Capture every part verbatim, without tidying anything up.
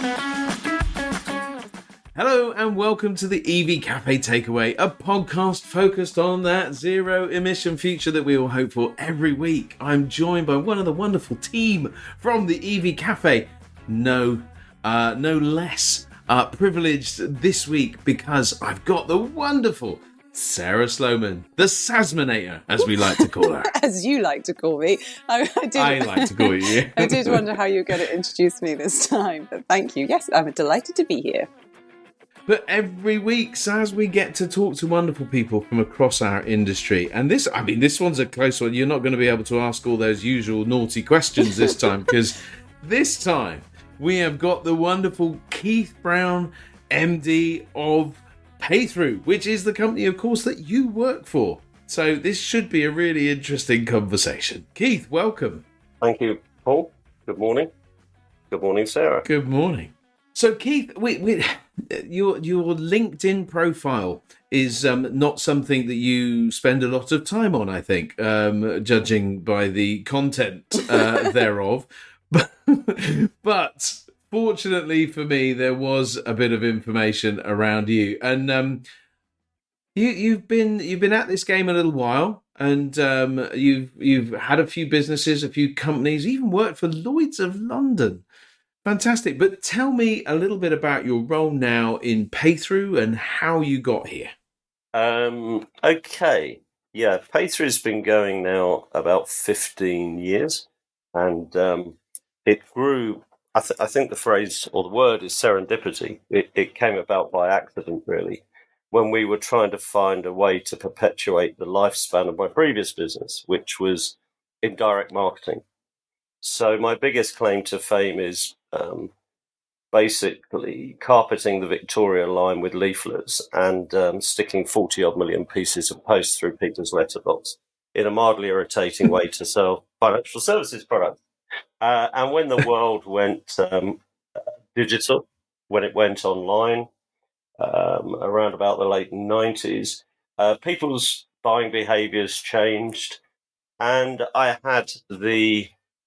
Hello and welcome to the E V Cafe Takeaway, a podcast focused on that zero emission future that we all hope for every week. I'm joined by one of the wonderful team from the E V Cafe. No, uh, no less uh, privileged this week because I've got the wonderful Sarah Sloman, the Sasminator, as we like to call her. As you like to call me. I, I, did, I like to call you. I did wonder how you were going to introduce me this time, but thank you. Yes, I'm delighted to be here. But every week, Saz, we get to talk to wonderful people from across our industry. And this, I mean, this one's a close one. You're not going to be able to ask all those usual naughty questions this time, because this time we have got the wonderful Keith Brown, M D of Paythrough, which is the company, of course, that you work for. So this should be a really interesting conversation. Keith, welcome. Thank you, Paul. Good morning. Good morning, Sarah. Good morning. So, Keith, we, we, your your LinkedIn profile is um, not something that you spend a lot of time on, I think, um, judging by the content uh, thereof. But, but fortunately for me, there was a bit of information around you, and um, you you've been you've been at this game a little while, and um, you've you've had a few businesses, a few companies, even worked for Lloyd's of London. Fantastic. But tell me a little bit about your role now in Paythrough and how you got here. Um, okay. Yeah, Paythrough's been going now about fifteen years, and um, it grew. I, th- I think the phrase or the word is serendipity. It, it came about by accident, really, when we were trying to find a way to perpetuate the lifespan of my previous business, which was indirect marketing. So my biggest claim to fame is um, basically carpeting the Victoria line with leaflets and um, sticking forty odd million pieces of post through people's letterbox in a mildly irritating way to sell financial services products. Uh, and when the world went um, digital, when it went online, um, around about the late nineties, uh, people's buying behaviours changed, and I had the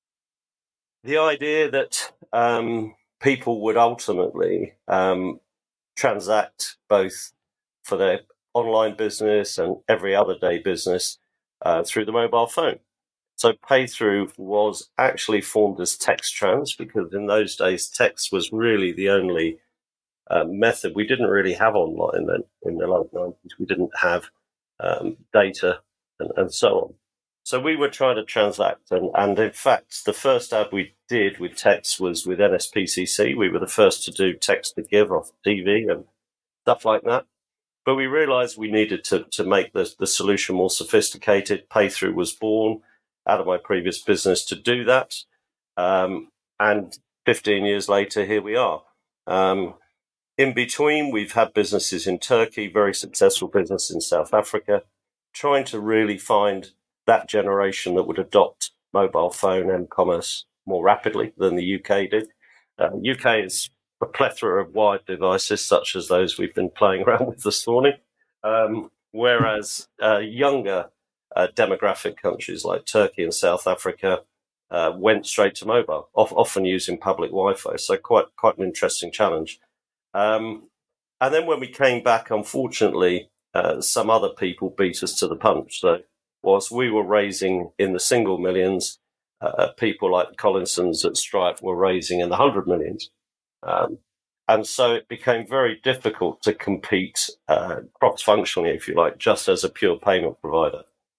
The idea that um, people would ultimately um, transact both for their online business and every other day business uh, through the mobile phone. So Paythrough was actually formed as TextTrans because in those days text was really the only uh, method. We didn't really have online then in the late nineties. We didn't have um, data and, and so on. So we were trying to transact, and, and in fact, the first ad we did with text was with N S P C C. We were the first to do text to give off T V and stuff like that. But we realized we needed to, to make the, the solution more sophisticated. Paythrough was born out of my previous business to do that. Um, and fifteen years later, here we are. Um, in between, we've had businesses in Turkey, very successful business in South Africa, trying to really find that generation that would adopt mobile phone and commerce more rapidly than the U K did. Uh, U K is a plethora of wired devices, such as those we've been playing around with this morning, um, whereas uh, younger uh, demographic countries like Turkey and South Africa uh, went straight to mobile, of, often using public Wi-Fi. So quite quite an interesting challenge. Um, and then when we came back, unfortunately, uh, some other people beat us to the punch. So whilst we were raising in the single millions, uh, people like the Collinsons at Stripe were raising in the hundred millions. Um, and so it became very difficult to compete uh, cross-functionally, if you like, just as a pure payment provider.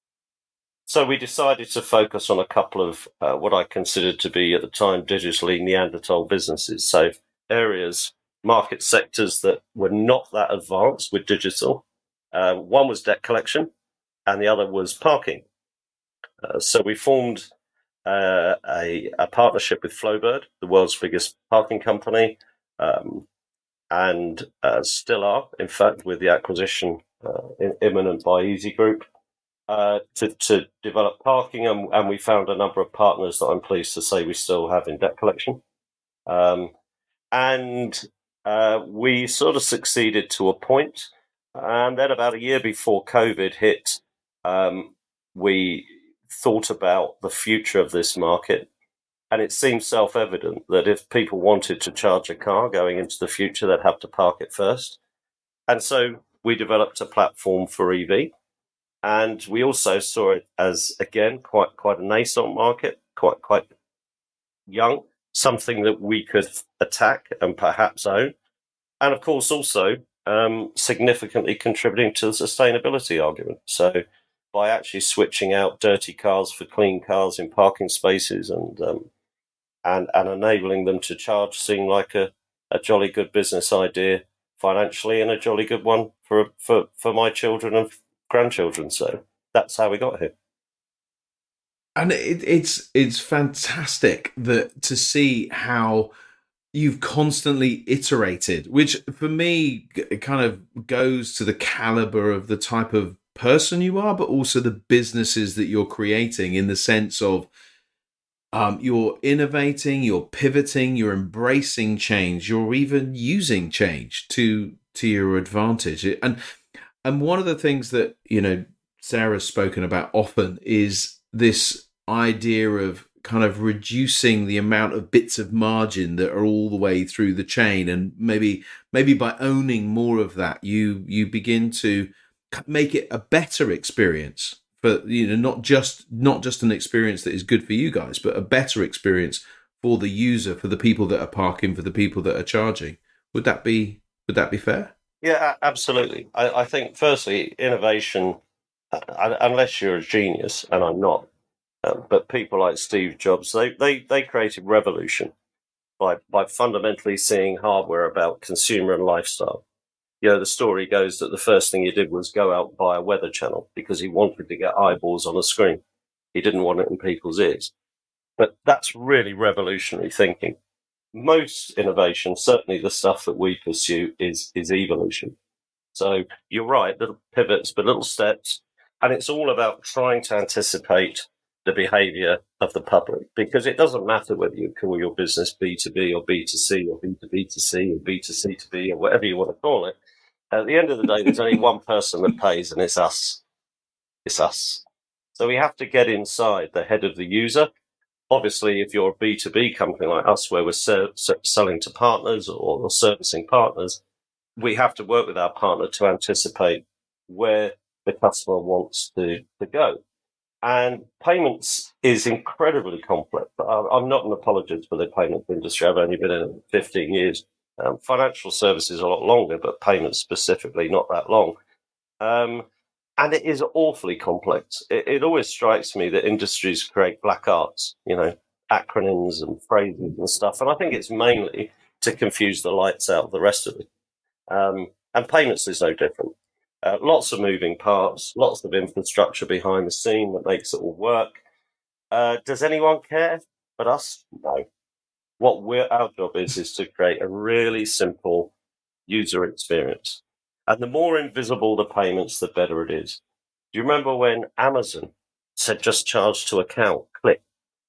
So we decided to focus on a couple of uh, what I considered to be at the time digitally Neanderthal businesses. So areas, market sectors that were not that advanced with digital. Uh, one was debt collection, and the other was parking. Uh, so we formed uh, a, a partnership with Flowbird, the world's biggest parking company, um, and uh, still are, in fact, with the acquisition uh, imminent by Easy Group, uh, to, to develop parking. And, and we found a number of partners that I'm pleased to say we still have in debt collection. Um, and uh, we sort of succeeded to a point. And then about a year before COVID hit, um, we thought about the future of this market And it seems self-evident that if people wanted to charge a car going into the future, they'd have to park it first. And so we developed a platform for E V. And we also saw it as, again, quite quite a nascent market, quite quite young, something that we could attack and perhaps own. And of course, also um, significantly contributing to the sustainability argument. So by actually switching out dirty cars for clean cars in parking spaces and um, and, and enabling them to charge seemed like a, a jolly good business idea financially and a jolly good one for for, for my children and grandchildren. So that's how we got here. And it, it's it's fantastic that to see how you've constantly iterated, which for me it kind of goes to the caliber of the type of person you are, but also the businesses that you're creating, in the sense of um, you're innovating, you're pivoting, you're embracing change, you're even using change to to your advantage. And and one of the things that, you know, Sarah's spoken about often is this idea of kind of reducing the amount of bits of margin that are all the way through the chain, and maybe maybe by owning more of that, you you begin to make it a better experience for, you know, not just not just an experience that is good for you guys, but a better experience for the user, for the people that are parking, for the people that are charging. Would that be would that be fair? Yeah, absolutely. I, I think firstly, innovation, uh, unless you're a genius, and I'm not. Um, but people like Steve Jobs, they, they, they created revolution by by fundamentally seeing hardware about consumer and lifestyle. You know, the story goes that the first thing he did was go out and buy a weather channel because he wanted to get eyeballs on a screen. He didn't want it in people's ears. But that's really revolutionary thinking. Most innovation, certainly the stuff that we pursue, is is evolution. So you're right, little pivots, but little steps. And it's all about trying to anticipate the behavior of the public, because it doesn't matter whether you call your business B two B or B two C or B two B to C or B two C to B or whatever you want to call it. At the end of the day, there's only one person that pays, and it's us. It's us. So we have to get inside the head of the user. Obviously, if you're a B two B company like us, where we're ser- ser- selling to partners or, or servicing partners, we have to work with our partner to anticipate where the customer wants to, to go. And payments is incredibly complex. I'm not an apologist for the payments industry. I've only been in it fifteen years. Um, financial services a lot longer, but payments specifically not that long. Um, and it is awfully complex. It, it always strikes me that industries create black arts, you know, acronyms and phrases and stuff. And I think it's mainly to confuse the lights out of the rest of it. Um, and payments is no different. Uh, lots of moving parts, lots of infrastructure behind the scene that makes it all work. Uh, does anyone care but us? No. What we're, our job is, is to create a really simple user experience. And the more invisible the payments, the better it is. Do you remember when Amazon said just charge to account, click?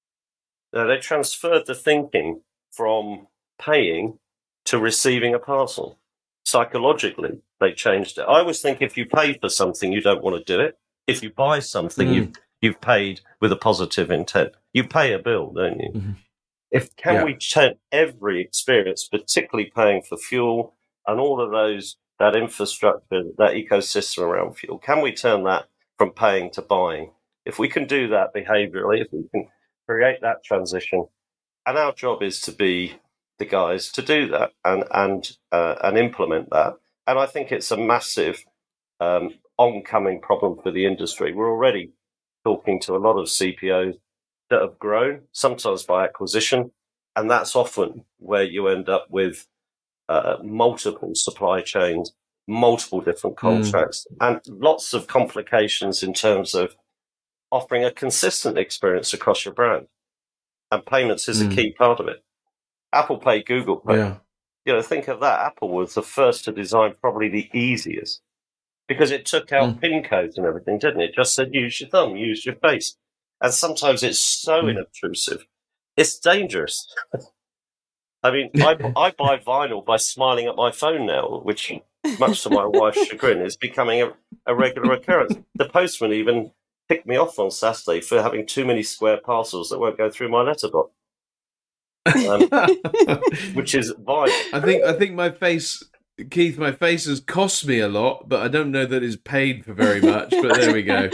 Now, they transferred the thinking from paying to receiving a parcel. Psychologically, they changed it. I always think if you pay for something, you don't want to do it. If you buy something, mm. you've, you've paid with a positive intent. You pay a bill, don't you? Mm-hmm. If Can yeah. we turn every experience, particularly paying for fuel and all of those, that infrastructure, that ecosystem around fuel, can we turn that from paying to buying? If we can do that behaviorally, if we can create that transition, and our job is to be the guys to do that and and uh, and implement that. And I think it's a massive um, oncoming problem for the industry. We're already talking to a lot of C P Os that have grown, sometimes by acquisition, and that's often where you end up with uh, multiple supply chains, multiple different contracts, mm. and lots of complications in terms of offering a consistent experience across your brand. And payments is mm. a key part of it. Apple Pay, Google Pay. Yeah. You know, think of that. Apple was the first to design probably the easiest because it took out mm. PIN codes and everything, didn't it? It just said, use your thumb, use your face. And sometimes it's so mm. inobtrusive. It's dangerous. I mean, I, I buy vinyl by smiling at my phone now, which, much to my wife's chagrin, is becoming a, a regular occurrence. The postman even picked me off on Saturday for having too many square parcels that won't go through my letterbox. um, which is vital. I think I think my face, Keith, my face has cost me a lot, but I don't know that it's paid for very much. But there we go.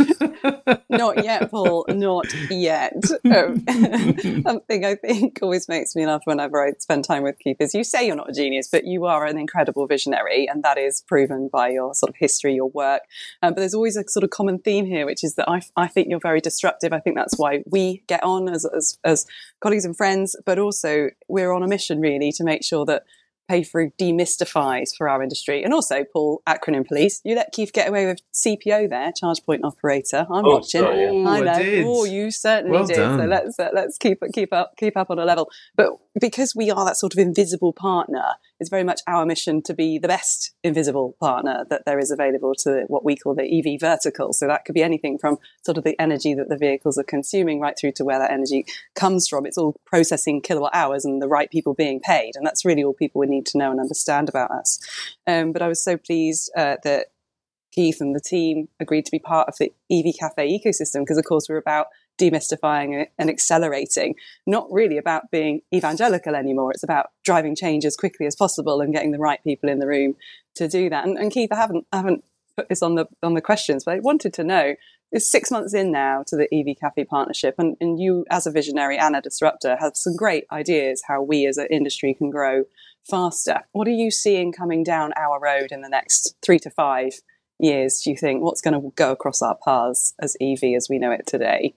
Not yet, Paul. Not yet. Um, something I think always makes me laugh whenever I spend time with Keith is you say you're not a genius, but you are an incredible visionary, and that is proven by your sort of history, your work. Um, but there's always a sort of common theme here, which is that I, I think you're very disruptive. I think that's why we get on as, as as colleagues and friends, but also we're on a mission really to make sure that Paythrough demystifies for our industry. And also, Paul, acronym police, you let Keith get away with C P O there, charge point operator. I'm Oh, watching. sorry, yeah. I Ooh, know. I did. Oh, you certainly Well did. done. So let's uh, let's keep keep up keep up on a level. But because we are that sort of invisible partner, it's very much our mission to be the best invisible partner that there is available to what we call the E V vertical. So that could be anything from sort of the energy that the vehicles are consuming right through to where that energy comes from. It's all processing kilowatt hours and the right people being paid. And that's really all people would need to know and understand about us. Um, but I was so pleased uh, that Keith and the team agreed to be part of the E V Cafe ecosystem because, of course, we're about demystifying it and accelerating, not really about being evangelical anymore. It's about driving change as quickly as possible and getting the right people in the room to do that. And, and Keith, I haven't I haven't put this on the on the questions, but I wanted to know, it's six months in now to the E V Cafe partnership, and, and you as a visionary and a disruptor have some great ideas how we as an industry can grow faster. What are you seeing coming down our road in the next three to five years, do you think? What's going to go across our paths as E V as we know it today?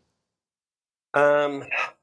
Um,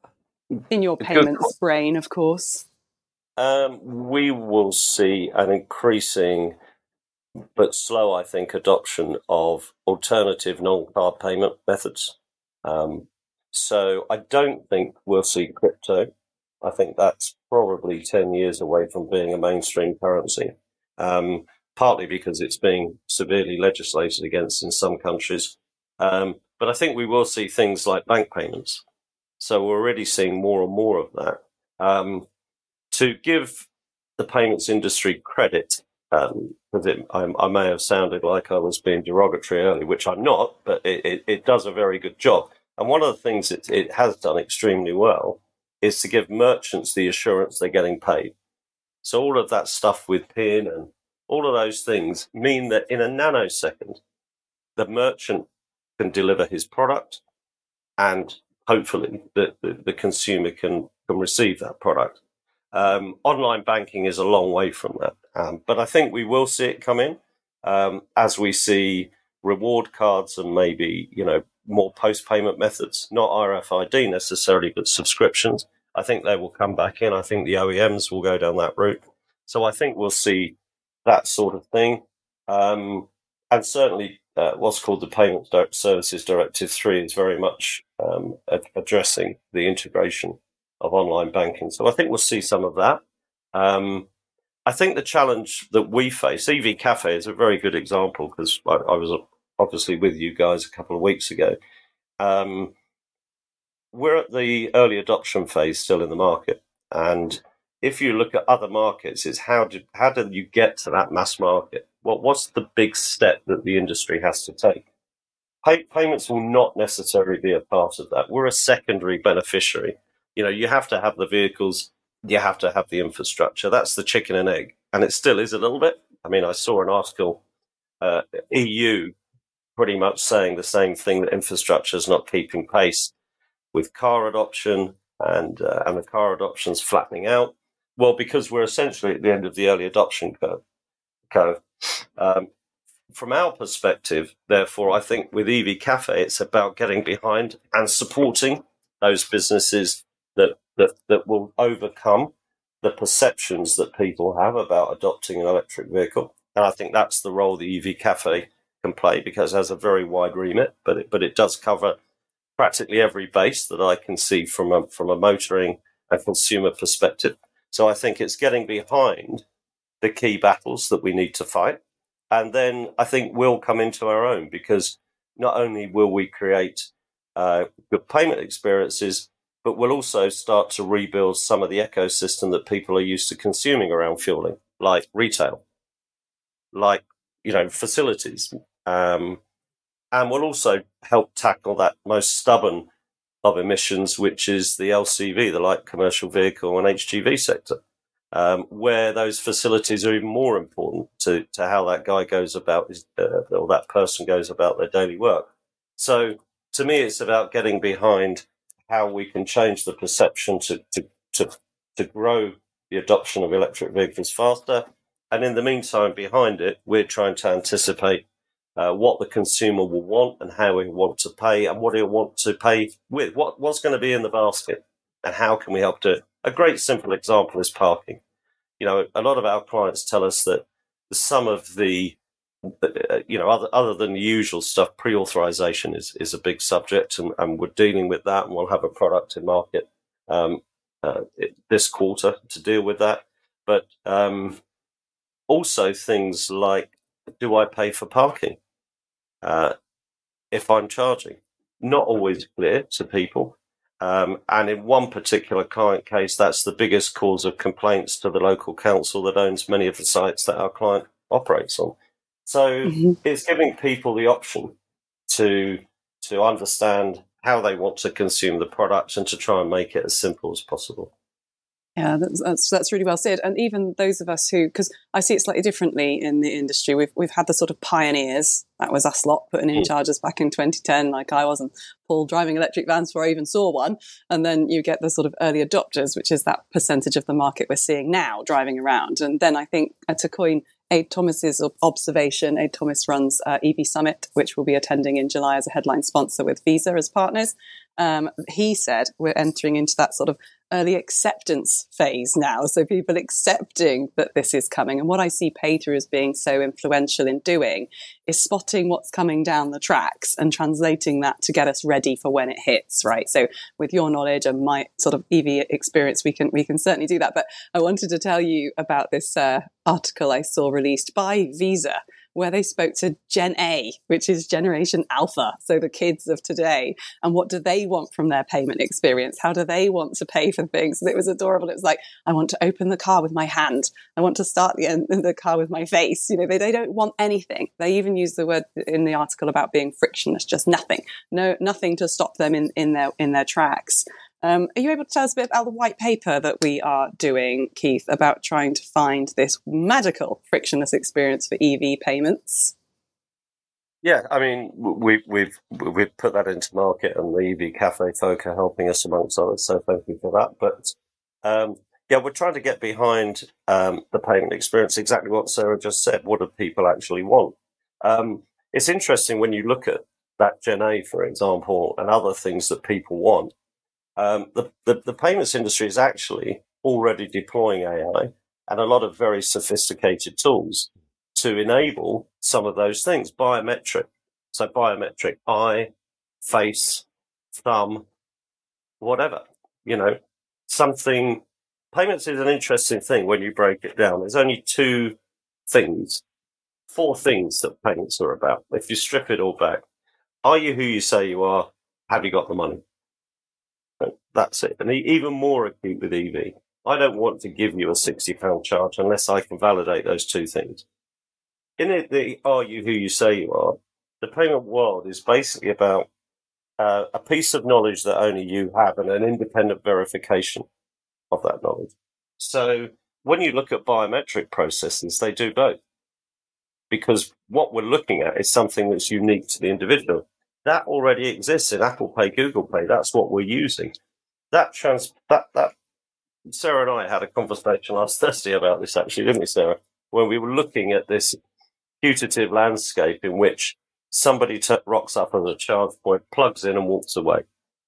In your Good. payments brain, of course. um, we will see an increasing but slow, I think, adoption of alternative non-card payment methods. Um, so I don't think we'll see crypto. I think that's probably ten years away from being a mainstream currency, um, partly because it's being severely legislated against in some countries. Um, but I think we will see things like bank payments. So we're already seeing more and more of that. Um, to give the payments industry credit, um, because it, I, I may have sounded like I was being derogatory earlier, which I'm not, but it, it, it does a very good job. And one of the things it, it has done extremely well is to give merchants the assurance they're getting paid. So all of that stuff with P I N and all of those things mean that in a nanosecond, the merchant can deliver his product and hopefully the, the, the consumer can, can receive that product. Um, online banking is a long way from that. Um, but I think we will see it come in um, as we see reward cards and maybe, you know, more post-payment methods, not R F I D necessarily, but subscriptions. I think they will come back in. I think the O E Ms will go down that route. So I think we'll see that sort of thing. Um, and certainly uh, what's called the Payment Services Directive three is very much um, ad- addressing the integration of online banking. So I think we'll see some of that. Um, I think the challenge that we face, E V Cafe is a very good example because I, I was obviously with you guys a couple of weeks ago. Um, we're at the early adoption phase still in the market. And if you look at other markets, it's how do, how do you get to that mass market? What, what's the big step that the industry has to take? Pay, payments will not necessarily be a part of that. We're a secondary beneficiary. You know, you have to have the vehicles, you have to have the infrastructure. That's the chicken and egg. And it still is a little bit. I mean, I saw an article, uh, E U pretty much saying the same thing, that infrastructure is not keeping pace with car adoption and, uh, and the car adoption's flattening out. Well, because we're essentially at the end of the early adoption curve. curve. Um, From our perspective, therefore, I think with E V Cafe, it's about getting behind and supporting those businesses that, that, that will overcome the perceptions that people have about adopting an electric vehicle. And I think that's the role the E V Cafe can play, because it has a very wide remit, but it, but it does cover practically every base that I can see from a, from a motoring and consumer perspective. So I think it's getting behind the key battles that we need to fight. And then I think we'll come into our own, because not only will we create uh, good payment experiences, but we'll also start to rebuild some of the ecosystem that people are used to consuming around fueling, like retail, like, you know, facilities. Um, and we'll also help tackle that most stubborn of emissions, which is the L C V, the light commercial vehicle and H G V sector, um, where those facilities are even more important to, to how that guy goes about his, uh, or that person goes about their daily work. So to me, it's about getting behind how we can change the perception to, to, to, to grow the adoption of electric vehicles faster. And in the meantime, behind it, we're trying to anticipate uh, what the consumer will want and how he want to pay and what he'll want to pay with, what, what's going to be in the basket and how can we help do it. A great simple example is parking. You know, a lot of our clients tell us that some of the, uh, you know, other, other than the usual stuff, pre-authorization is, is a big subject, and, and we're dealing with that, and we'll have a product in market um, uh, this quarter to deal with that. But um, also things like, do I pay for parking uh, if I'm charging? Not always clear to people. Um, and in one particular client case, that's the biggest cause of complaints to the local council that owns many of the sites that our client operates on. So mm-hmm. It's giving people the option to to understand how they want to consume the product and to try and make it as simple as possible. Yeah, that's, that's that's really well said. And even those of us who, because I see it slightly differently in the industry, we've we've had the sort of pioneers. That was us lot putting in chargers back in twenty ten, like I was, and Paul driving electric vans before I even saw one. And then you get the sort of early adopters, which is that percentage of the market we're seeing now driving around. And then I think uh, to coin Aid Thomas's observation, Aid Thomas runs uh, E V Summit, which we'll be attending in July as a headline sponsor with Visa as partners. Um, he said we're entering into that sort of early acceptance phase now. So people accepting that this is coming. And what I see PayThrough as being so influential in doing is spotting what's coming down the tracks and translating that to get us ready for when it hits, right? So with your knowledge and my sort of E V experience, we can we can certainly do that. But I wanted to tell you about this uh, article I saw released by Visa, where they spoke to Gen A, which is Generation Alpha, so the kids of today, and what do they want from their payment experience? How do they want to pay for things? And it was adorable. It was like, I want to open the car with my hand. I want to start the, the car with my face. You know, they, they don't want anything. They even use the word in the article about being frictionless, just nothing. No, nothing to stop them in, in their in their tracks. Um, are you able to tell us a bit about the white paper that we are doing, Keith, about trying to find this magical frictionless experience for E V payments? Yeah, I mean, we, we've we've put that into market, and the E V Cafe folk are helping us amongst others, so thank you for that. But um, yeah, we're trying to get behind um, the payment experience, exactly what Sarah just said. What do people actually want? Um, it's interesting when you look at that Gen A, for example, and other things that people want. Um, the, the, the payments industry is actually already deploying A I and a lot of very sophisticated tools to enable some of those things. Biometric. So biometric, eye, face, thumb, whatever, you know, something. Payments is an interesting thing when you break it down. There's only two things, four things that payments are about. If you strip it all back, are you who you say you are? Have you got the money? That's it. And even more acute with E V. I don't want to give you a sixty pound charge unless I can validate those two things. In it, the are you who you say you are, the payment world is basically about uh, a piece of knowledge that only you have and an independent verification of that knowledge. So when you look at biometric processes, they do both. Because what we're looking at is something that's unique to the individual. That already exists in Apple Pay, Google Pay. That's what we're using. That trans that that Sarah and I had a conversation last Thursday about this, actually, didn't we, Sarah? When we were looking at this putative landscape in which somebody t- rocks up as a charge point, plugs in, and walks away.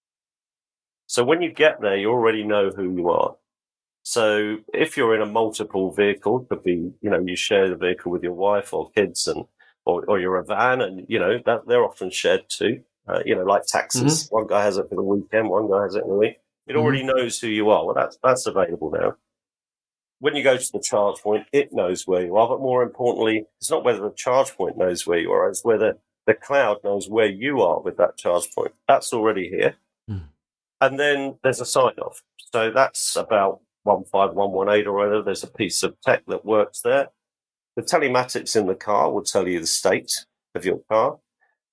So when you get there, you already know who you are. So if you're in a multiple vehicle, it could be, you know, you share the vehicle with your wife or kids, and or, or you're a van, and you know that they're often shared too. Uh, you know, like taxis. Mm-hmm. One guy has it for the weekend, one guy has it in the week. It mm-hmm. already knows who you are. Well, that's that's available now. When you go to the charge point, it knows where you are. But more importantly, it's not whether the charge point knows where you are; it's whether the cloud knows where you are with that charge point. That's already here. Mm. And then there's a sign-off. So that's about one five one one eight or whatever. There's a piece of tech that works there. The telematics in the car will tell you the state of your car.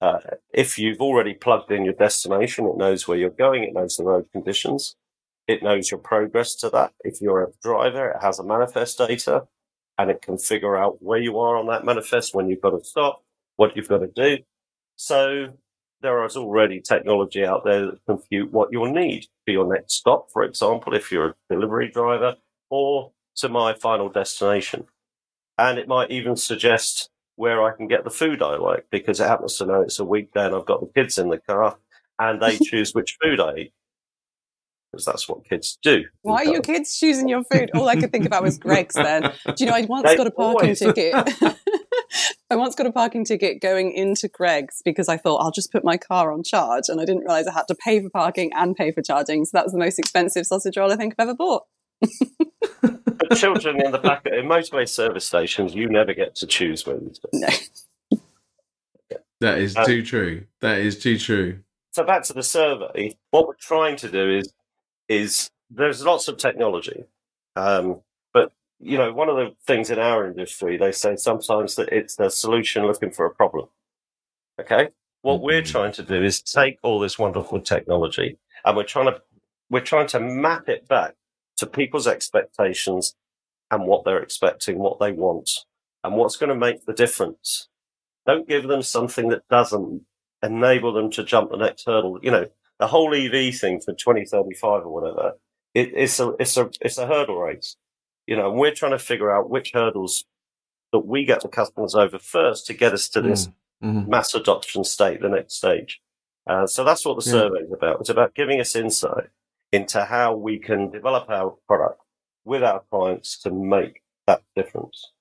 Uh, if you've already plugged in your destination, it knows where you're going, it knows the road conditions, it knows your progress to that. If you're a driver, it has a manifest data, and it can figure out where you are on that manifest, when you've got to stop, what you've got to do. So there is already technology out there that can compute what you'll need for your next stop, for example, if you're a delivery driver, or to my final destination. And it might even suggest where I can get the food I like, because it happens to know it's a weekday and I've got the kids in the car and they choose which food I eat, because that's what kids do. Why are your kids choosing your food? All I could think about was Greggs then. Do you know, I once They got a parking always- ticket. I once got a parking ticket going into Greggs because I thought I'll just put my car on charge, and I didn't realise I had to pay for parking and pay for charging. So that was the most expensive sausage roll I think I've ever bought. The children in the back, in motorway service stations, you never get to choose where you stay. No. That is Um, too true. That is too true. So back to the survey, what we're trying to do is, is there's lots of technology. Um, but, you know, one of the things in our industry, they say sometimes that it's the solution looking for a problem. Okay? What we're Mhm. trying to do is take all this wonderful technology, and we're trying to, we're trying to map it back to people's expectations and what they're expecting, what they want, and what's going to make the difference. Don't give them something that doesn't enable them to jump the next hurdle. You know, the whole E V thing for twenty thirty-five or whatever, it, it's a it's a it's a hurdle race. You know, and we're trying to figure out which hurdles that we get the customers over first to get us to this Mhm. mass adoption state, the next stage. Uh, so that's what the Yeah. survey is about. It's about giving us insight into how we can develop our product with our clients to make that difference.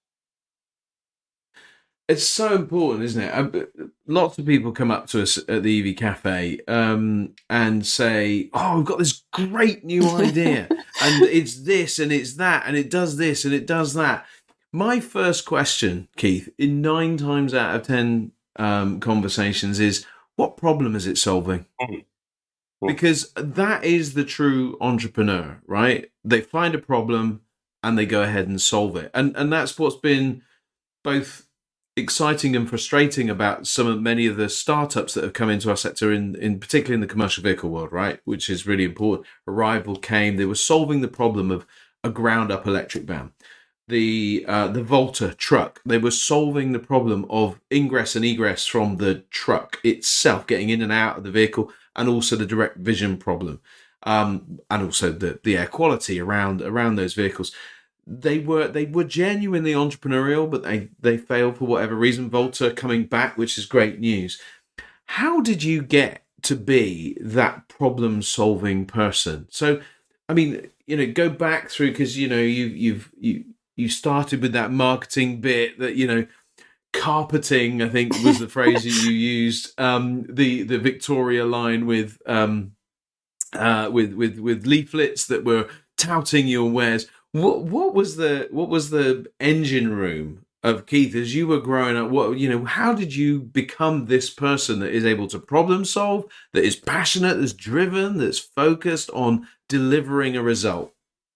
It's so important, isn't it? Uh, Lots of people come up to us at the E V Cafe um, and say, "Oh, we've got this great new idea, and it's this, and it's that, and it does this, and it does that." My first question, Keith, in nine times out of ten um, conversations, is, "What problem is it solving?" Mhm. Because that is the true entrepreneur, right? They find a problem and they go ahead and solve it, and and that's what's been both exciting and frustrating about some of many of the startups that have come into our sector, in, in particularly in the commercial vehicle world, right? Which is really important. Arrival came, they were solving the problem of a ground up electric van. The uh, the Volta truck, they were solving the problem of ingress and egress from the truck itself, getting in and out of the vehicle, and also the direct vision problem, um, and also the, the air quality around around those vehicles. They were they were genuinely entrepreneurial, but they they failed for whatever reason. Volta coming back, which is great news. How did you get to be that problem solving person? So, I mean, you know, go back through, because you know you you've you you started with that marketing bit, that you know carpeting, I think was the phrase that you used. Um, the the Victoria line with um uh with with with leaflets that were touting your wares. What what was the what was the engine room of Keith as you were growing up? What you know, how did you become this person that is able to problem solve, that is passionate, that's driven, that's focused on delivering a result?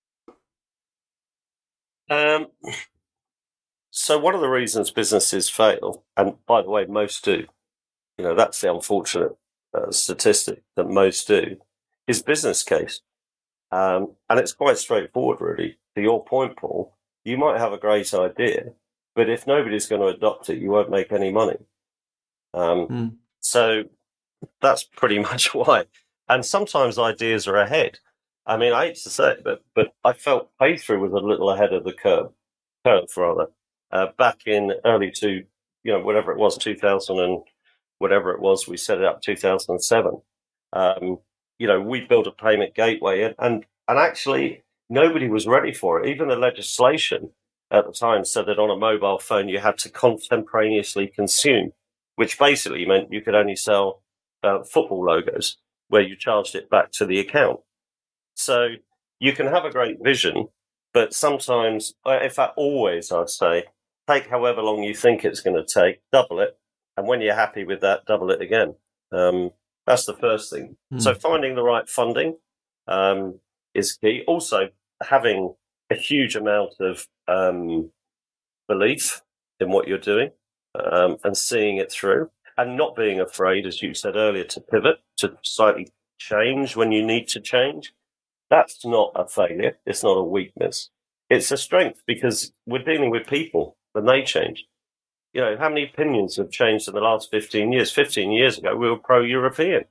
Um, so one of the reasons businesses fail, and by the way, most do, you know, that's the unfortunate uh, statistic that most do, is business case. Um, and it's quite straightforward, really. To your point, Paul, you might have a great idea, but if nobody's going to adopt it, you won't make any money. Um, Mm. So that's pretty much why. And sometimes ideas are ahead. I mean, I hate to say it, but but I felt Paythrough was a little ahead of the curve, curve rather, uh, back in early two, you know, whatever it was, two thousand and whatever it was, we set it up two thousand seven. Um, you know, we built a payment gateway, and, and and actually nobody was ready for it. Even the legislation at the time said that on a mobile phone you had to contemporaneously consume, which basically meant you could only sell uh, football logos, where you charged it back to the account. So you can have a great vision, but sometimes, uh, in fact, always, I'd say, take however long you think it's going to take, double it, and when you're happy with that, double it again. Um, that's the first thing. Mm. So finding the right funding um, is key. Also, having a huge amount of um, belief in what you're doing um, and seeing it through. and not being afraid, as you said earlier, to pivot, to slightly change when you need to change. That's not a failure. It's not a weakness. It's a strength, because we're dealing with people and they change. You know, how many opinions have changed in the last fifteen years? fifteen years ago, we were pro-European.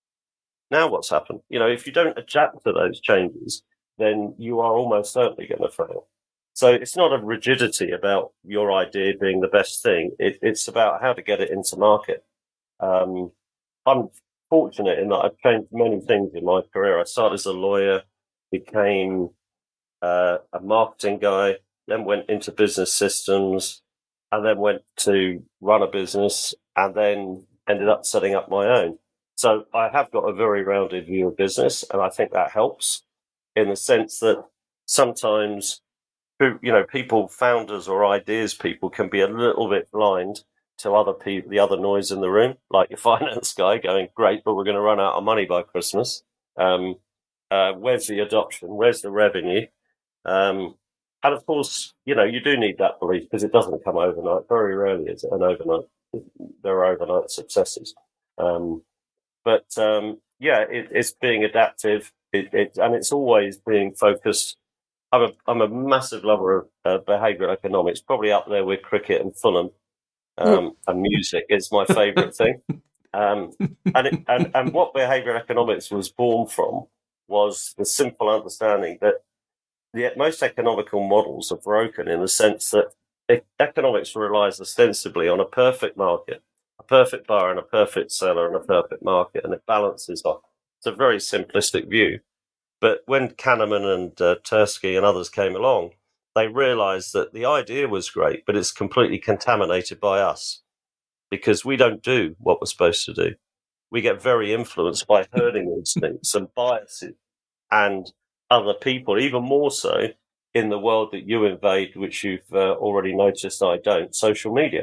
Now what's happened? You know, if you don't adapt to those changes, then you are almost certainly going to fail. So it's not a rigidity about your idea being the best thing. It, it's about how to get it into market. Um, I'm fortunate in that I've changed many things in my career. I started as a lawyer, became uh, a marketing guy, then went into business systems, and then went to run a business, and then ended up setting up my own. So I have got a very rounded view of business, and I think that helps in the sense that sometimes, you know, people, founders or ideas people can be a little bit blind to other people, the other noise in the room, like your finance guy going, great, but we're going to run out of money by Christmas. Um, uh, where's the adoption? Where's the revenue? Um, and of course, you know, you do need that belief, because it doesn't come overnight. Very rarely is it an overnight. There are overnight successes. Um, but um, yeah, it, it's being adaptive, it, it, and it's always being focused. I'm a, I'm a massive lover of uh, behavioural economics, probably up there with cricket and Fulham, um, and music is my favourite thing. Um, and, it, and and what behavioural economics was born from was the simple understanding that the most economical models are broken in the sense that economics relies ostensibly on a perfect market, a perfect buyer and a perfect seller and a perfect market, and it balances off. It's a very simplistic view. But when Kahneman and uh, Tversky and others came along, they realized that the idea was great, but it's completely contaminated by us, because we don't do what we're supposed to do. We get very influenced by herding instincts and biases and other people, even more so in the world that you invade, which you've uh, already noticed I don't, social media.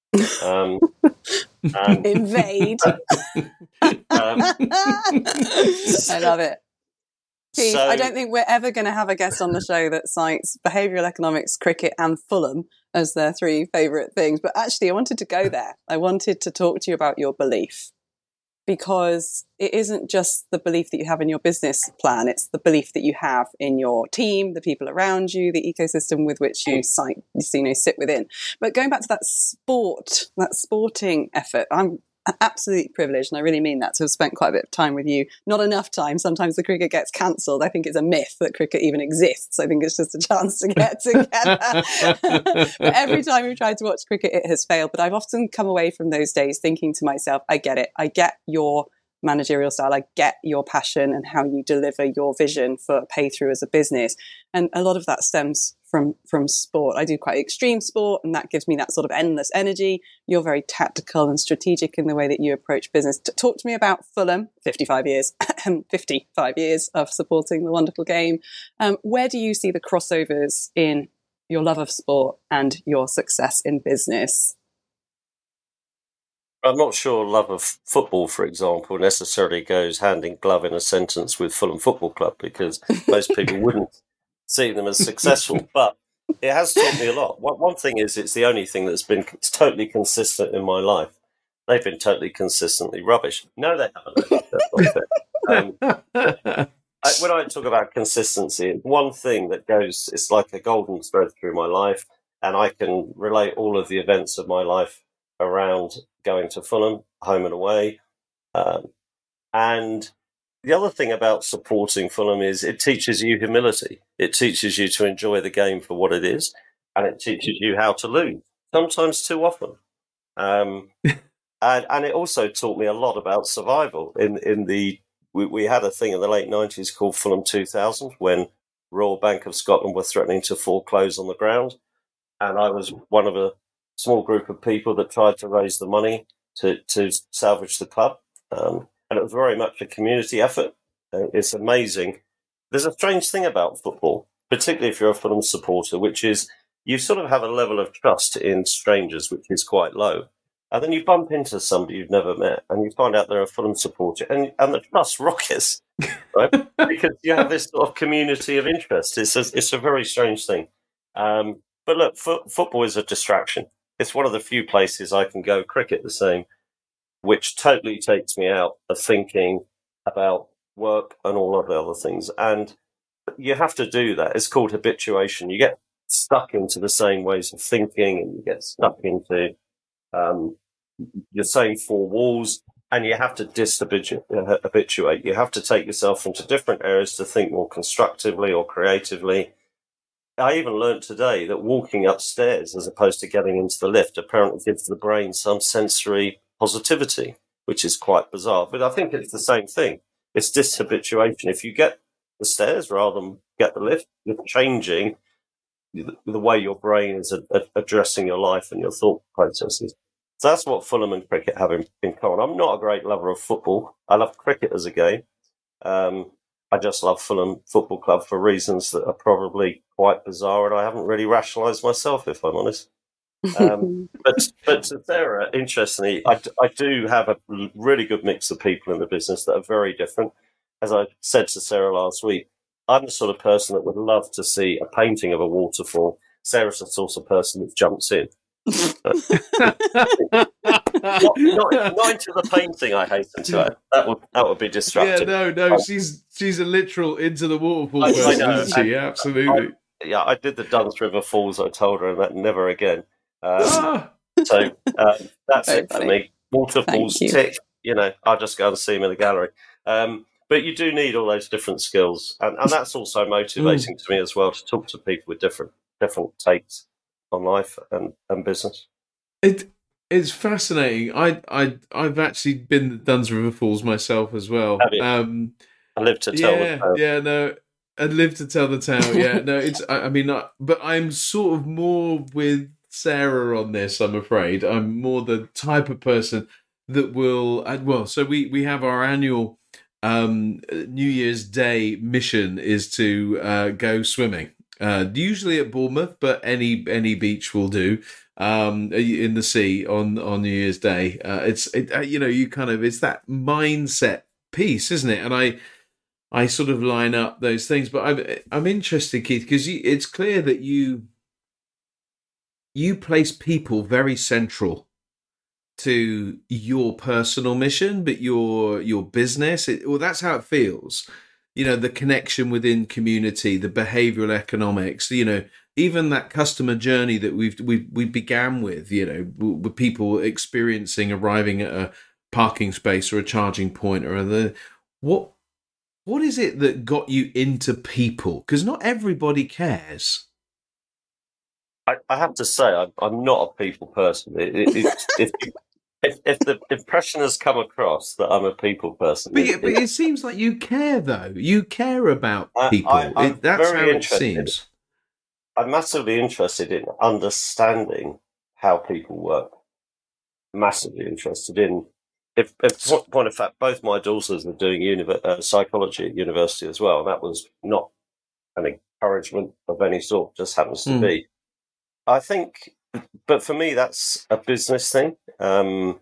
Um, and invade. um, I love it. Keith, so, I don't think we're ever going to have a guest on the show that cites behavioural economics, cricket and Fulham as their three favourite things. But actually, I wanted to go there. I wanted to talk to you about your belief, because it isn't just the belief that you have in your business plan. It's the belief that you have in your team, the people around you, the ecosystem with which you, cite, you know, sit within. But going back to that sport, that sporting effort, I'm absolutely privileged, and I really mean that, to have spent quite a bit of time with you. Not enough time. Sometimes the cricket gets cancelled. I think it's a myth that cricket even exists. I think it's just a chance to get together. But every time we've tried to watch cricket, it has failed. But I've often come away from those days thinking to myself, I get it. I get your managerial style. I get your passion and how you deliver your vision for Paythrough as a business. And a lot of that stems from from sport. I do quite extreme sport, and that gives me that sort of endless energy. You're very tactical and strategic in the way that you approach business. Talk to me about Fulham, fifty-five years, fifty-five years of supporting the wonderful game. Um, where do you see the crossovers in your love of sport and your success in business? I'm not sure love of football, for example, necessarily goes hand in glove in a sentence with Fulham Football Club, because most people wouldn't see them as successful. But it has taught me a lot. One, one thing is, it's the only thing that's been it's totally consistent in my life. They've been totally consistently rubbish. No, they haven't. That's not fair. Um, I, when I talk about consistency, one thing that goes, it's like a golden thread through my life, and I can relate all of the events of my life around going to Fulham, home and away. Um, and the other thing about supporting Fulham is it teaches you humility. It teaches you to enjoy the game for what it is, and it teaches you how to lose, sometimes too often. Um, and, and it also taught me a lot about survival. In in the we, we had a thing in the late nineties called Fulham two thousand, when Royal Bank of Scotland were threatening to foreclose on the ground, and I was one of a small group of people that tried to raise the money to, to salvage the club. Um, and it was very much a community effort. Uh, it's amazing. There's a strange thing about football, particularly if you're a Fulham supporter, which is you sort of have a level of trust in strangers, which is quite low. And then you bump into somebody you've never met, and you find out they're a Fulham supporter, and, and the trust rockets, right? Because you have this sort of community of interest. It's a, it's a very strange thing. Um, but look, fo- football is a distraction. It's one of the few places I can go. Cricket the same. which totally takes me out of thinking about work and all of the other things. And you have to do that. It's called habituation. You get stuck into the same ways of thinking, and you get stuck into um, your same four walls, and you have to dishabituate. You have to take yourself into different areas to think more constructively or creatively. I even learned today that walking upstairs as opposed to getting into the lift apparently gives the brain some sensory positivity, which is quite bizarre. But I think it's the same thing. It's dishabituation. If you get the stairs rather than get the lift, you're changing the, the way your brain is a, a, addressing your life and your thought processes. So that's what Fulham and cricket have in, in common. I'm not a great lover of football. I love cricket as a game. Um, I just love Fulham Football Club for reasons that are probably quite bizarre, and I haven't really rationalised myself, if I'm honest. Um, but, but to Sarah, interestingly, I, I do have a really good mix of people in the business that are very different. As I said to Sarah last week, I'm the sort of person that would love to see a painting of a waterfall. Sarah's the sort of person that jumps in. not, not, not into the painting, I hasten to add. That would that would be distracting. Yeah, no, no, she's she's a literal into the waterfall I, person, I know, isn't she? and Absolutely. I, yeah, I did the Duns River Falls. I told her, and that never again. Um, Ah, so um, that's Very it for funny. me. Waterfalls, Thank you. tick. You know, I'll just go and see them in the gallery. Um, but you do need all those different skills, and, and that's also motivating to me as well to talk to people with different different takes on life and, and business. It it's fascinating. I I I've actually been to Duns River Falls myself as well. Have you? Um, I live to tell yeah, the tale. yeah, no, and live to tell the tale. Yeah, no, it's. I, I mean, I, but I'm sort of more with Sarah on this. I'm afraid I'm more the type of person that will. uh, Well, so we we have our annual um, New Year's Day mission is to uh, go swimming. Uh, usually at Bournemouth, but any any beach will do. Um, in the sea on on New Year's Day, uh, it's it, uh, you know you kind of it's that mindset piece, isn't it? And I I sort of line up those things, but I'm I'm interested, Keith, because it's clear that you you place people very central to your personal mission, but your your business. It, well, that's how it feels. You know, the connection within community, the behavioral economics. You know, even that customer journey that we've we we began with. You know, with people experiencing arriving at a parking space or a charging point or other. What what is it that got you into people? Because not everybody cares. I, I have to say, I'm, I'm not a people person. It, it, it, if, if if the impression has come across that I'm a people person, But, it, yeah, but it, it seems like you care, though. You care about I, people. I, I'm It, that's very how it interested. seems. I'm massively interested in understanding how people work. Massively interested in. If, if point of fact, both my daughters are doing univer- uh, psychology at university as well. That was not an encouragement of any sort. Just happens to Mm. be. I think, but for me, that's a business thing. Um,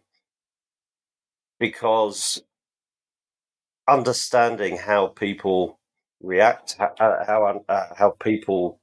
because understanding how people react, how how, uh, how people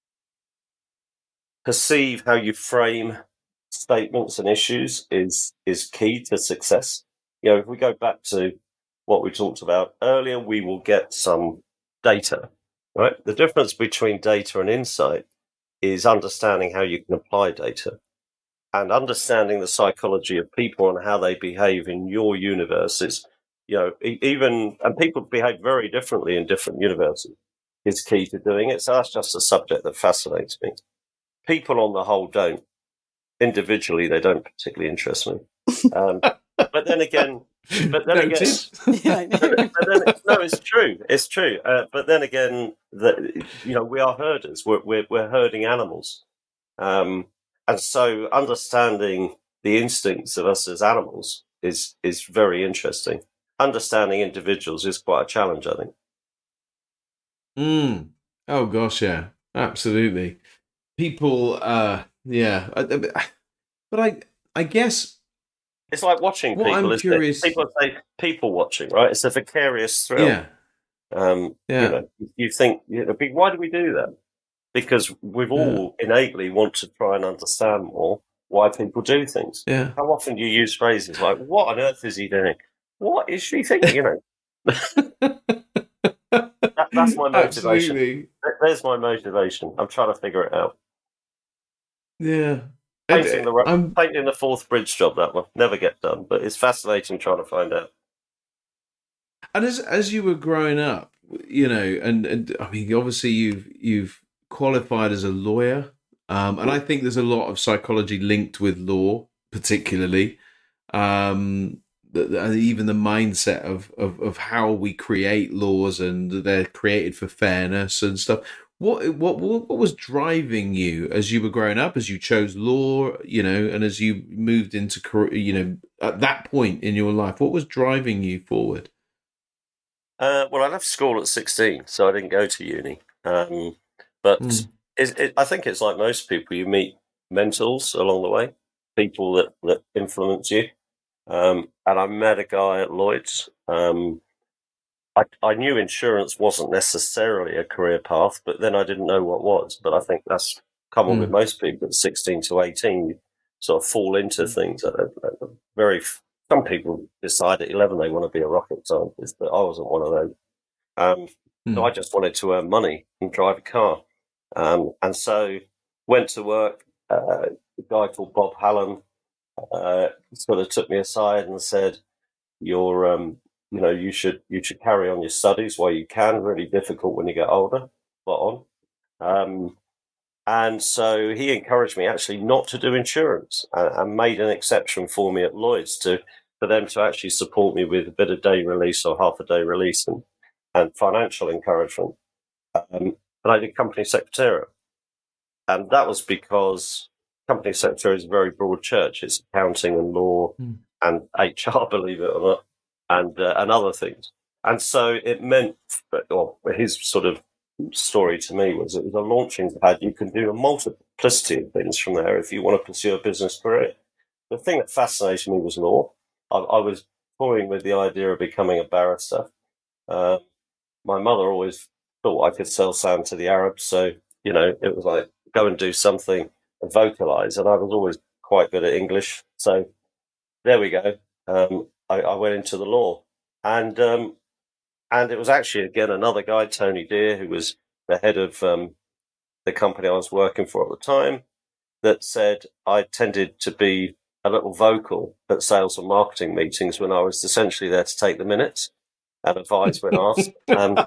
perceive, how you frame statements and issues is is key to success. You know, if we go back to what we talked about earlier, we will get some data, right? The difference between data and insight is understanding how you can apply data and understanding the psychology of people and how they behave in your universe is, you know, e- even, and people behave very differently in different universes is key to doing it. So that's just a subject that fascinates me. People on the whole don't. Individually, they don't particularly interest me. Um, but then again, but then again, Noted. Yeah, I know. but, but then, no, it's true. It's true. Uh, but then again, the, you know, we are herders. We're we're, we're herding animals, um, and so understanding the instincts of us as animals is is very interesting. Understanding individuals is quite a challenge, I think. Mm. Oh gosh, yeah, absolutely. People, uh, yeah, I- I- but I, I guess It's like watching what people. I'm Isn't curious, it? People say people watching, right? It's a vicarious thrill. yeah, Um, yeah, You know, you think, you know, why do we do that? Because we've yeah, all innately want to try and understand more. why people do things. Yeah. How often do you use phrases like, what on earth is he doing? What is she thinking? You know, that, that's my motivation. Absolutely. There's my motivation. I'm trying to figure it out. Yeah. Painting the, I'm, painting the fourth bridge job, that one. Never get done, but it's fascinating trying to find out. And as as you were growing up, you know, and, and I mean, obviously you've you've qualified as a lawyer, um, and I think there's a lot of psychology linked with law, particularly, um, the, the, even the mindset of, of of how we create laws and they're created for fairness and stuff. What what what was driving you as you were growing up, as you chose law, you know, and as you moved into, you know, at that point in your life, what was driving you forward? Uh, well, I left school at sixteen, so I didn't go to uni. Um, but mm. it, it, I think it's like most people, you meet mentors along the way, people that, that influence you. Um, and I met a guy at Lloyd's. Um, I, I knew insurance wasn't necessarily a career path, but then I didn't know what was. But I think that's common mm. with most people at sixteen to eighteen, you sort of fall into things at a, at a very... Some people decide at eleven they want to be a rocket scientist, but I wasn't one of those. Um, mm. So I just wanted to earn money and drive a car. Um, and so went to work. Uh, a guy called Bob Hallam uh, sort of took me aside and said, "You're, um, you know, you should you should carry on your studies while you can. Really difficult when you get older, but on." Um, and so he encouraged me actually not to do insurance and, and made an exception for me at Lloyd's to for them to actually support me with a bit of day release or half a day release and, and financial encouragement. Um, but I did company secretarial. And that was because company secretarial is a very broad church. It's accounting and law mm. and H R, believe it or not, and uh, and other things. And so it meant, or his sort of story to me was it was a launching pad. You can do a multiplicity of things from there if you want to pursue a business career. The thing that fascinated me was law. I, I was toying with the idea of becoming a barrister. Uh, my mother always thought I could sell sand to the Arabs, so you know it was like go and do something and vocalize. And I was always quite good at English, so there we go. Um, I, I went into the law, and um, and it was actually again another guy, Tony Deere, who was the head of um, the company I was working for at the time, that said I tended to be a little vocal at sales and marketing meetings when I was essentially there to take the minutes and advise when asked. Um,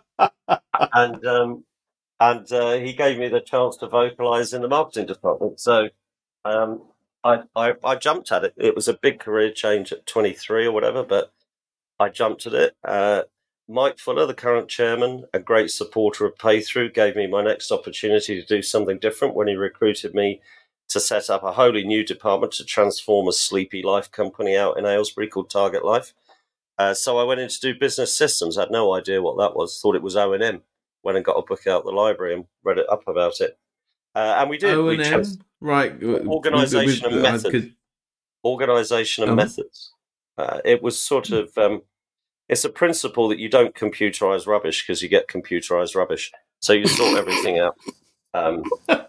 and um, and uh, he gave me the chance to vocalize in the marketing department. So um, I, I, I jumped at it. It was a big career change at twenty-three or whatever, but I jumped at it. Uh, Mike Fuller, the current chairman, a great supporter of Paythrough, gave me my next opportunity to do something different when he recruited me to set up a wholly new department to transform a sleepy life company out in Aylesbury called Target Life. Uh, so I went in to do business systems. I had no idea what that was. Thought it was O and M. Went and got a book out of the library and read it up about it. Uh, and we did. O and M? We trans- right. Organisation and method. Could... Organisation and oh. methods. Uh, it was sort of... Um, it's a principle that you don't computerize rubbish because you get computerized rubbish. So you sort everything out. Um,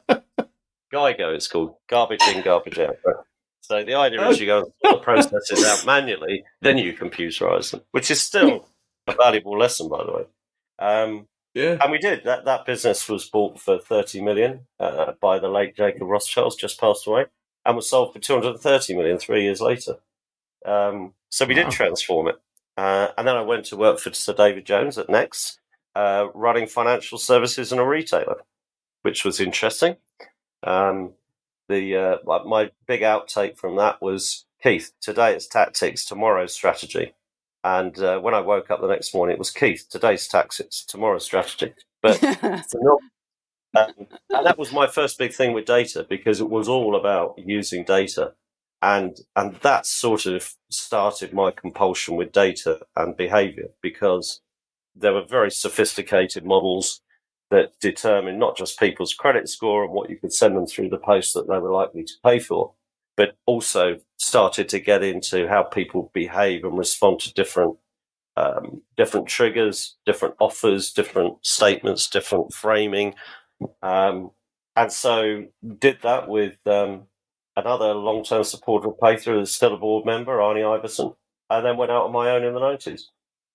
GIGO, it's called. Garbage in, garbage out. So the idea is you go and sort the processes out manually, then you computerize them, which is still a valuable lesson, by the way. Um, yeah. And we did. That that business was bought for thirty million uh, by the late Jacob Rothschild, just passed away, and was sold for two hundred thirty million three years later. Um, so we wow. did transform it. Uh, and then I went to work for Sir David Jones at Next, uh, running financial services and a retailer, which was interesting. Um, the uh, my big outtake from that was, Keith, today it's tactics, tomorrow's strategy. And uh, when I woke up the next morning, it was, Keith, today's tactics, tomorrow's strategy. But not, um, and that was my first big thing with data, because it was all about using data. And and that sort of started my compulsion with data and behavior, because there were very sophisticated models that determine not just people's credit score and what you could send them through the post that they were likely to pay for, but also started to get into how people behave and respond to different um, different triggers, different offers, different statements, different framing. Um, and so did that with... Um, another long-term supporter of PayThrough is still a board member, Arnie Iverson, and then went out on my own in the nineties.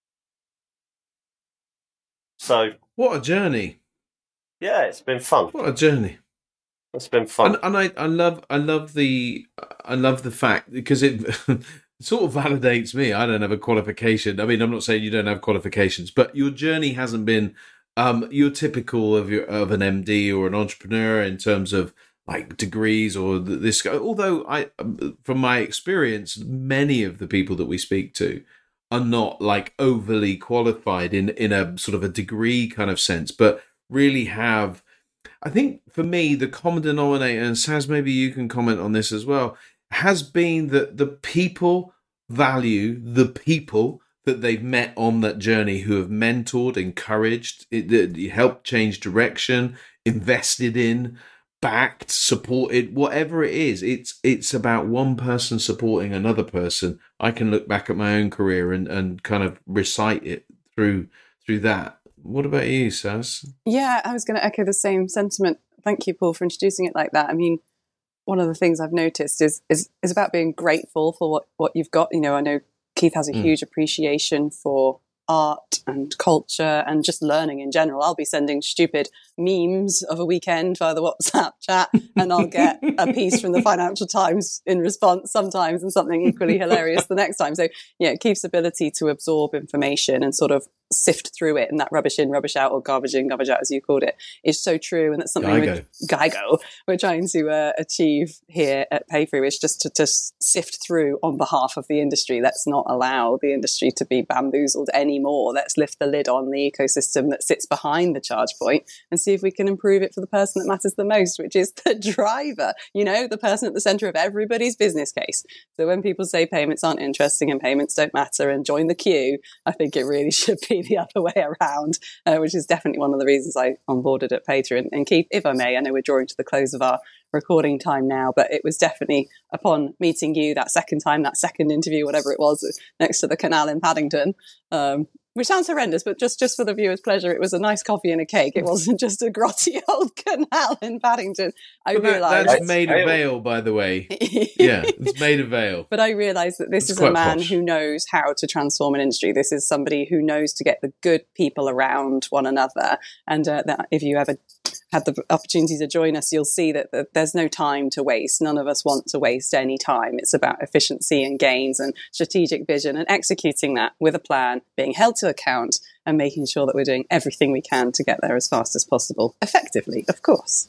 So what a journey! Yeah, it's been fun. What a journey! It's been fun, and, and I, I love, I love the, I love the fact because it sort of validates me. I don't have a qualification. I mean, I'm not saying you don't have qualifications, but your journey hasn't been. Um, you're typical of your of an M D or an entrepreneur in terms of like degrees or this. Although I, from my experience, many of the people that we speak to are not like overly qualified in in a sort of a degree kind of sense, but really have. I think for me, the common denominator, and Saz, maybe you can comment on this as well, has been that the people value the people that they've met on that journey who have mentored, encouraged, it, it helped change direction, invested in, backed, supported, whatever it is. It's it's about one person supporting another person. I can look back at my own career and, and kind of recite it through through that. What about you, Saz? Yeah, I was going to echo the same sentiment. Thank you, Paul, for introducing it like that. I mean, one of the things I've noticed is is is about being grateful for what, what you've got. You know, I know Keith has a mm. huge appreciation for art and culture and just learning in general. I'll be sending stupid memes of a weekend via the WhatsApp chat, and I'll get a piece from the Financial Times in response sometimes, and something equally hilarious the next time. So, yeah, Keith's ability to absorb information and sort of sift through it, and that rubbish in, rubbish out, or garbage in, garbage out, as you called it, is so true. And that's something we're, Geigo, we're trying to uh, achieve here at PayThrough, is just to, to sift through on behalf of the industry. Let's not allow the industry to be bamboozled anymore. Let's lift the lid on the ecosystem that sits behind the charge point and see if we can improve it for the person that matters the most, which is the driver, you know, the person at the center of everybody's business case. So when people say payments aren't interesting and payments don't matter and join the queue, I think it really should be the other way around, uh, which is definitely one of the reasons I onboarded at PayThrough. And, and Keith, if I may, I know we're drawing to the close of our recording time now, but it was definitely upon meeting you that second time, that second interview, whatever it was, next to the canal in Paddington, um, which sounds horrendous, but just, just for the viewer's pleasure, it was a nice coffee and a cake. It wasn't just a grotty old canal in Paddington. I that, realised... That's made of Vale, by the way. Yeah, it's made of Vale. But I realised that this it's is a man posh. who knows how to transform an industry. This is somebody who knows to get the good people around one another. And uh, that if you ever had the opportunity to join us, you'll see that, that there's no time to waste. None of us want to waste any time. It's about efficiency and gains and strategic vision and executing that with a plan, being held to account, and making sure that we're doing everything we can to get there as fast as possible, effectively, of course.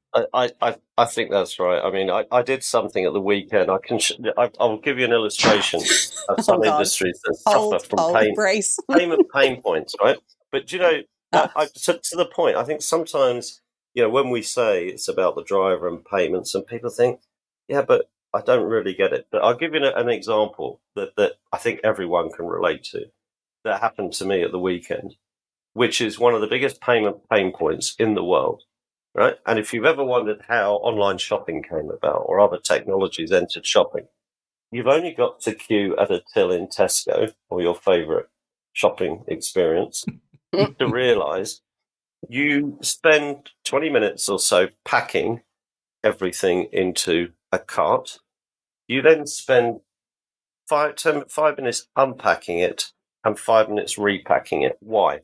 I, I, I think that's right. I mean, I, I did something at the weekend. I can. Sh- I, I'll give you an illustration of some oh industries that hold, suffer from hold, pain, brace. payment pain points, right? But you know, ah. I, to, to the point, I think sometimes, you know, when we say it's about the driver and payments, and people think, yeah, but I don't really get it. But I'll give you an, an example that, that I think everyone can relate to. That happened to me at the weekend, which is one of the biggest payment pain points in the world. Right. And if you've ever wondered how online shopping came about or other technologies entered shopping, you've only got to queue at a till in Tesco or your favourite shopping experience to realise you spend twenty minutes or so packing everything into a cart. You then spend five, ten, five minutes unpacking it and five minutes repacking it. Why?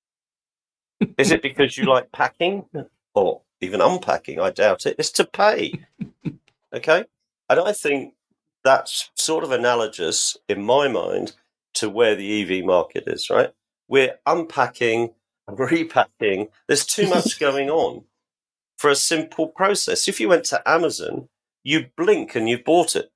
Is it because you like packing? Or even unpacking, I doubt it, is to pay. Okay? And I think that's sort of analogous, in my mind, to where the E V market is, right? We're unpacking and repacking. There's too much going on for a simple process. If you went to Amazon, you blink and you've bought it.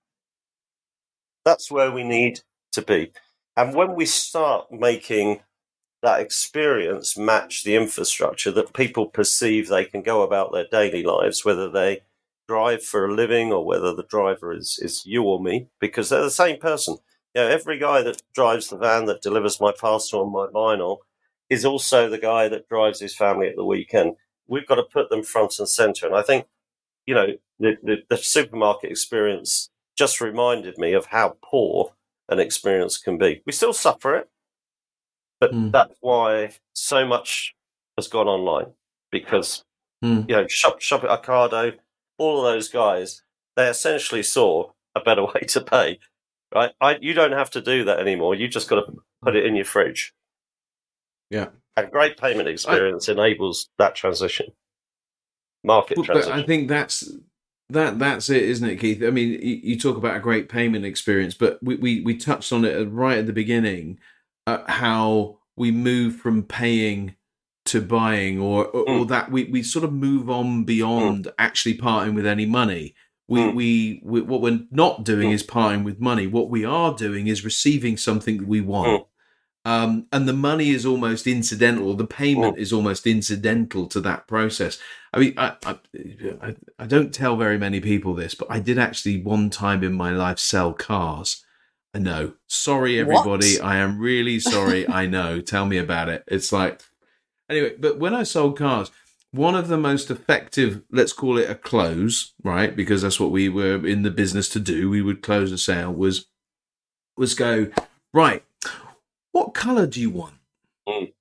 That's where we need to be. And when we start making that experience match the infrastructure that people perceive they can go about their daily lives, whether they drive for a living or whether the driver is, is you or me, because they're the same person. You know, every guy that drives the van that delivers my parcel on my vinyl is also the guy that drives his family at the weekend. We've got to put them front and center. And I think, you know, the, the, the supermarket experience just reminded me of how poor an experience can be. We still suffer it. But mm. that's why so much has gone online, because, mm. you know, Shop, Shop at Ocado, all of those guys, they essentially saw a better way to pay, right? I, you don't have to do that anymore. You just got to put it in your fridge. Yeah. A great payment experience I, enables that transition, market but, transition. But I think that's that that's it, isn't it, Keith? I mean, you, you talk about a great payment experience, but we, we, we touched on it right at the beginning, uh, how we move from paying to buying, or or, mm. or that we, we sort of move on beyond mm. actually parting with any money. We, mm. we, we what we're not doing mm. is parting with money. What we are doing is receiving something that we want. Mm. Um, and the money is almost incidental. The payment mm. is almost incidental to that process. I mean, I, I, I don't tell very many people this, but I did actually one time in my life sell cars. I know. Sorry, everybody. What? I am really sorry. I know. Tell me about it. It's like, anyway, but when I sold cars, one of the most effective, let's call it a close, right? Because that's what we were in the business to do. We would close a sale was, was go, right, what colour do you want? Mm.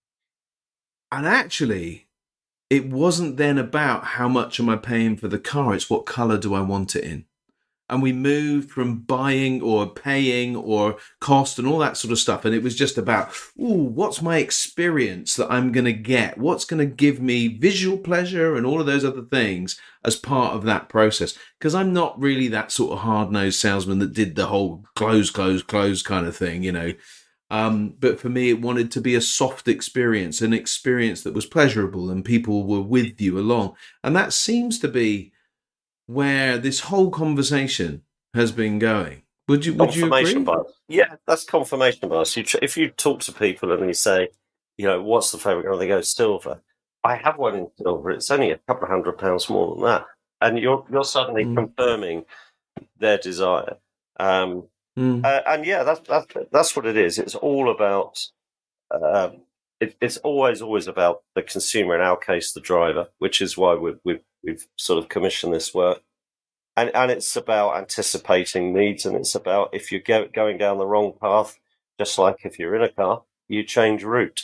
And actually, it wasn't then about how much am I paying for the car. It's what colour do I want it in? And we moved from buying or paying or cost and all that sort of stuff. And it was just about, ooh, what's my experience that I'm going to get? What's going to give me visual pleasure and all of those other things as part of that process? Because I'm not really that sort of hard-nosed salesman that did the whole close, close, close kind of thing, you know. Um, but for me, it wanted to be a soft experience, an experience that was pleasurable and people were with you along. And that seems to be where this whole conversation has been going. Would you, would you agree? Bias. Yeah, that's confirmation bias. You, if you talk to people and you say, you know, what's the favourite color? They go silver. I have one in silver. It's only a couple of hundred pounds more than that. And you're, you're suddenly mm. confirming their desire. Um, Mm. Uh, and yeah, that's, that's that's what it is. It's all about. Uh, it, it's always always about the consumer. In our case, the driver, which is why we've we've, we've sort of commissioned this work. And and it's about anticipating needs, and it's about if you're go, going down the wrong path, just like if you're in a car, you change route.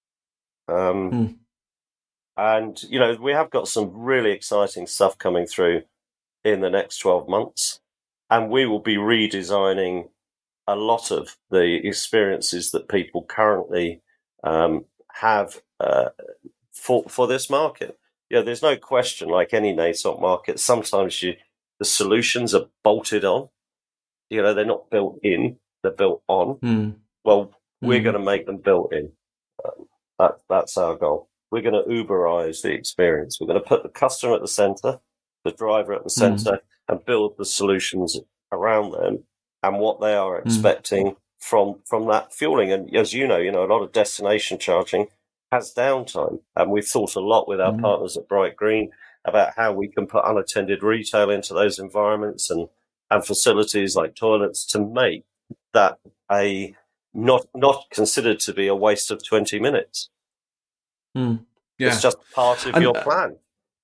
Um, mm. And you know we have got some really exciting stuff coming through in the next twelve months. And we will be redesigning a lot of the experiences that people currently um, have uh, for for this market. Yeah, there's no question. Like any nascent market, sometimes you the solutions are bolted on. You know, they're not built in; they're built on. Mm. Well, we're mm. going to make them built in. Um, that that's our goal. We're going to Uberize the experience. We're going to put the customer at the center, the driver at the center. Mm. And build the solutions around them and what they are expecting mm. from from that fueling. And as you know, you know, a lot of destination charging has downtime. And we've thought a lot with our mm. partners at Bright Green about how we can put unattended retail into those environments and, and facilities like toilets to make that a not not considered to be a waste of twenty minutes. Mm. Yeah. It's just part of and, your plan.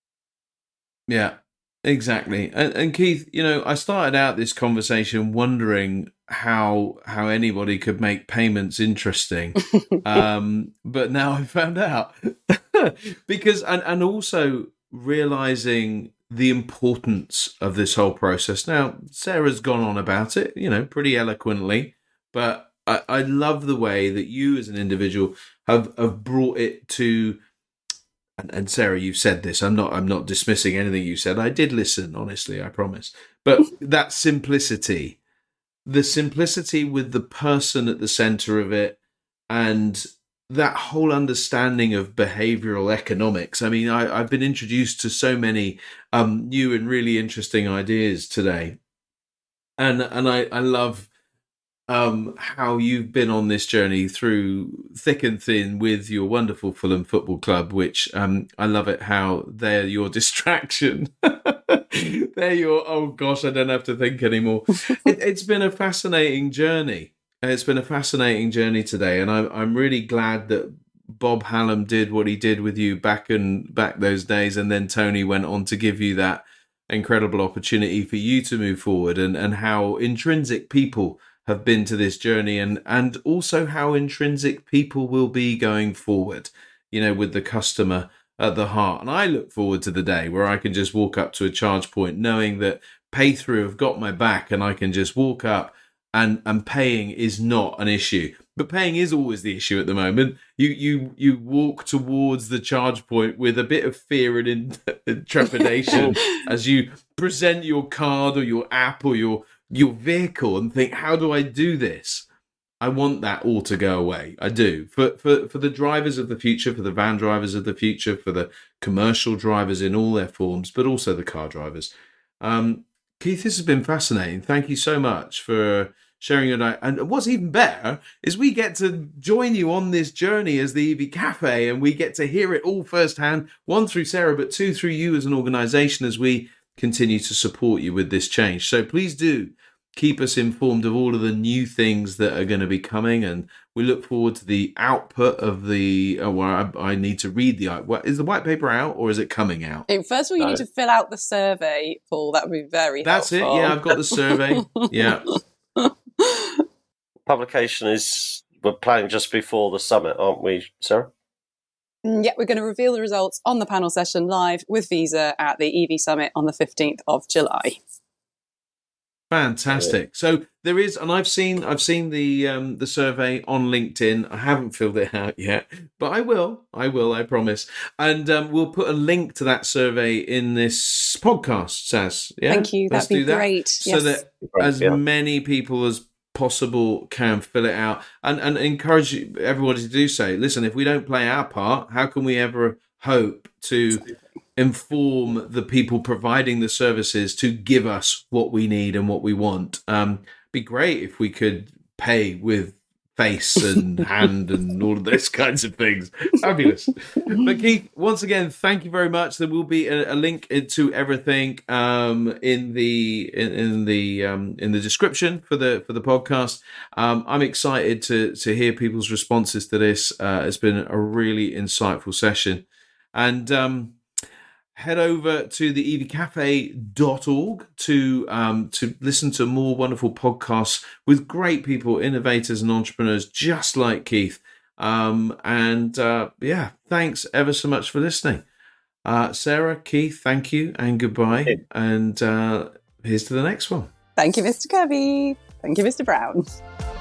Yeah. Exactly. And, and Keith, you know, I started out this conversation wondering how how anybody could make payments interesting. um, but now I found out. because and, and also realizing the importance of this whole process. Now, Sarah's gone on about it, you know, pretty eloquently, but I, I love the way that you as an individual have, have brought it to. And, and Sarah, you've said this. I'm not. I'm not dismissing anything you said. I did listen, honestly. I promise. But that simplicity, the simplicity with the person at the center of it, and that whole understanding of behavioral economics. I mean, I, I've been introduced to so many um, new and really interesting ideas today, and and I, I love. Um, how you've been on this journey through thick and thin with your wonderful Fulham Football Club, which um, I love it how they're your distraction. They're your, oh gosh, I don't have to think anymore. it, it's been a fascinating journey. It's been a fascinating journey today. And I'm, I'm really glad that Bob Hallam did what he did with you back and back those days. And then Tony went on to give you that incredible opportunity for you to move forward, and, and how intrinsic people have been to this journey, and and also how intrinsic people will be going forward, you know, with the customer at the heart. And I look forward to the day where I can just walk up to a charge point knowing that Pay-Through have got my back and I can just walk up and, and paying is not an issue. But paying is always the issue at the moment. You you you walk towards the charge point with a bit of fear and in, trepidation as you present your card or your app or your your vehicle and think, how do I do this? I want that all to go away. I do. For for for the drivers of the future, for the van drivers of the future, for the commercial drivers in all their forms, but also the car drivers. Um, Keith, this has been fascinating. Thank you so much for sharing your night. And what's even better is we get to join you on this journey as the E V Cafe, and we get to hear it all firsthand, one through Sarah, but two through you as an organisation as we continue to support you with this change. So please do keep us informed of all of the new things that are going to be coming, and we look forward to the output of the, oh, well, I, I need to read the, what, is the white paper out or is it coming out? First of all, you No. need to fill out the survey, Paul. That would be very That's helpful. it. Yeah, I've got the survey. Yeah. Publication is, we're planning just before the summit, aren't we, Sarah? Mm, Yeah, we're going to reveal the results on the panel session live with Visa at the E V Summit on the fifteenth of July. Fantastic. So there is, and I've seen, I've seen the um, the survey on LinkedIn. I haven't filled it out yet, but I will. I will. I promise. And um, we'll put a link to that survey in this podcast, Saz. Yeah? Thank you. Let's That'd be do that. great. So Yes. that Great, as yeah. many people as possible can fill it out, and and encourage everybody to do so. Listen, if we don't play our part, how can we ever hope to inform the people providing the services to give us what we need and what we want? Um, be great if we could pay with face and hand and all of those kinds of things. Fabulous. But Keith, once again, thank you very much. There will be a, a link to everything um, in the in, in the um, in the description for the for the podcast. Um, I'm excited to to hear people's responses to this. Uh, it's been a really insightful session, and um, head over to the e v cafe dot org to um, to listen to more wonderful podcasts with great people, innovators and entrepreneurs just like Keith. Um, and uh, yeah, thanks ever so much for listening. Uh, Sarah, Keith, thank you and goodbye. Thank you. And uh, here's to the next one. Thank you, Mister Kirby. Thank you, Mister Brown.